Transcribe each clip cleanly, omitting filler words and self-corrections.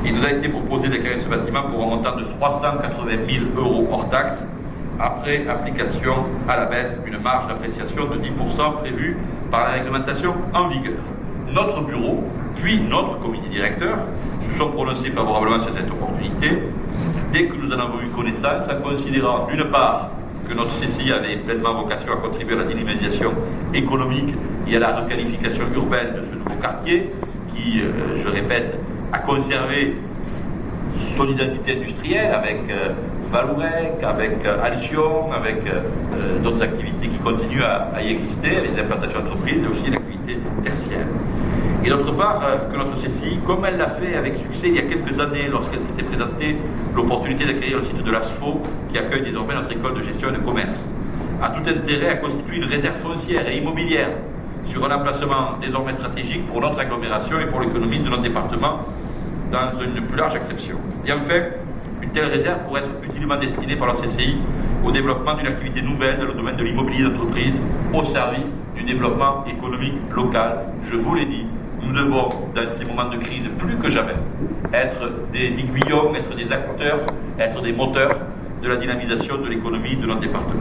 Il nous a été proposé d'acquérir ce bâtiment pour un montant de 380 000 € hors taxe, après application à la baisse d'une marge d'appréciation de 10% prévue par la réglementation en vigueur. Notre bureau, puis notre comité directeur, se sont prononcés favorablement sur cette opportunité dès que nous en avons eu connaissance, en considérant d'une part que notre CCI avait pleinement vocation à contribuer à la dynamisation économique et à la requalification urbaine de ce nouveau quartier, qui, je répète, a conservé son identité industrielle avec Valourec, avec Alcyon, avec d'autres activités qui continuent à y exister, les implantations d'entreprises et aussi l'activité tertiaire. Et d'autre part, que notre CCI, comme elle l'a fait avec succès il y a quelques années, lorsqu'elle s'était présentée l'opportunité d'acquérir le site de l'ASFO, qui accueille désormais notre école de gestion et de commerce, a tout intérêt à constituer une réserve foncière et immobilière sur un emplacement désormais stratégique pour notre agglomération et pour l'économie de notre département, dans une plus large acception. Et enfin, une telle réserve pourrait être utilement destinée par notre CCI au développement d'une activité nouvelle dans le domaine de l'immobilier d'entreprise, au service du développement économique local. Je vous l'ai dit, nous devons, dans ces moments de crise, plus que jamais, être des aiguillons, être des acteurs, être des moteurs de la dynamisation de l'économie de notre département.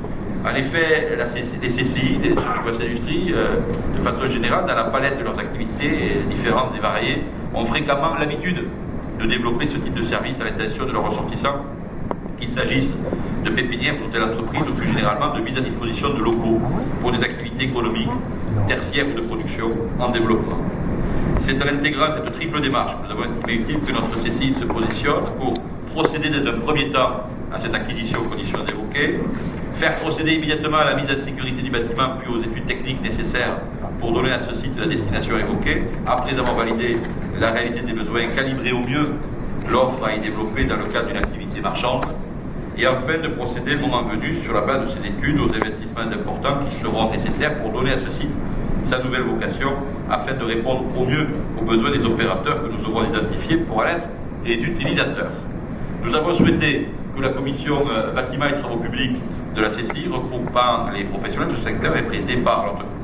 En effet, les CCI, les surfaces d'industrie, de façon générale, dans la palette de leurs activités différentes et variées, ont fréquemment l'habitude de développer ce type de service à l'intention de leurs ressortissants, qu'il s'agisse de pépinières pour telle entreprise ou plus généralement de mise à disposition de locaux pour des activités économiques, tertiaires ou de production en développement. C'est en intégrant cette triple démarche que nous avons estimé utile que notre CCI se positionne pour procéder dans un premier temps à cette acquisition aux conditions évoquées, faire procéder immédiatement à la mise en sécurité du bâtiment puis aux études techniques nécessaires pour donner à ce site la destination évoquée, après avoir validé la réalité des besoins, calibrer au mieux l'offre à y développer dans le cadre d'une activité marchande, et enfin de procéder le moment venu, sur la base de ces études, aux investissements importants qui seront nécessaires pour donner à ce site sa nouvelle vocation, afin de répondre au mieux aux besoins des opérateurs que nous aurons identifiés pour en être les utilisateurs. Nous avons souhaité que la commission bâtiment et travaux publics de la CCI, regroupant les professionnels de ce secteur et présidée par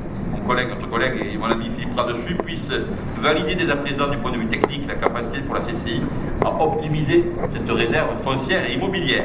notre collègue et mon ami Philippe Radessus, puisse valider dès à présent du point de vue technique la capacité pour la CCI à optimiser cette réserve foncière et immobilière.